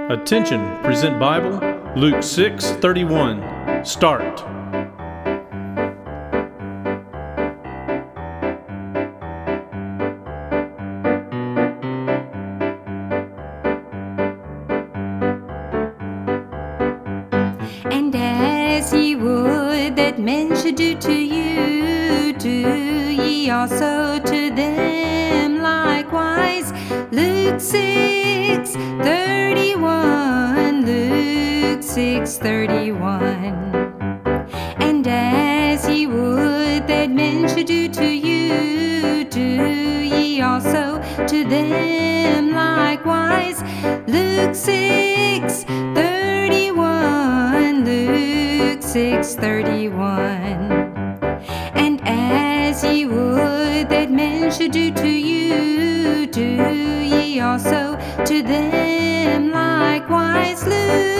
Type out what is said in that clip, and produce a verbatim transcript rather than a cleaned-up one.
Attention, present Bible, Luke six thirty-one. Start. And as ye would that men should do to you, do ye also to them likewise. Luke six thirty-one. Luke six thirty-one. And as ye would that men should do to you, do ye also to them likewise. Luke six thirty-one. Luke six thirty-one. And as ye would that men should do to you, do ye also to them likewise. Luke